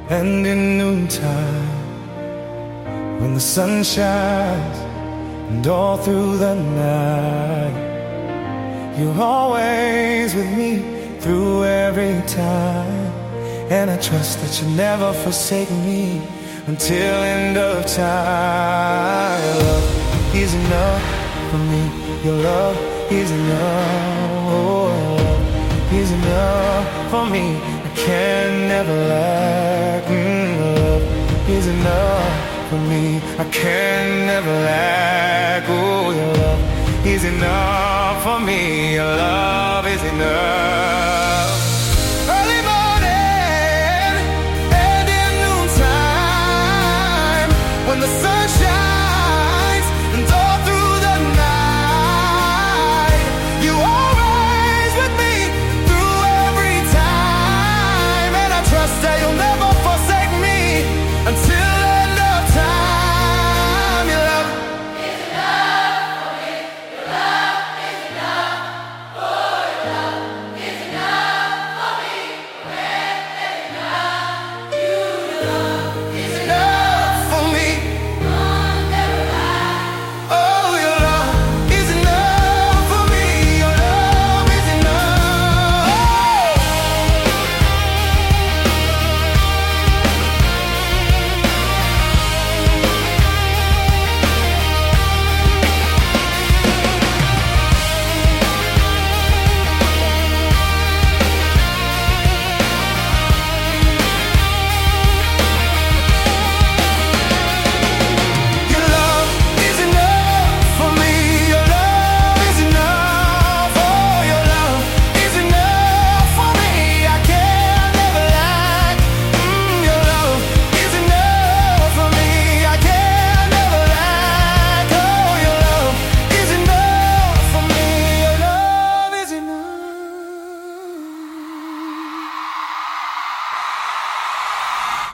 And in noontime, when the sun shines, and all through the night, you're always with me through every time. And I trust that you'll never forsake me until end of time. Your love is enough for me. Your love is enough. Oh, your love is enough for me. I can never lack. Your love is enough for me. I can never lack. Oh, your love is enough for me. Your love is enough.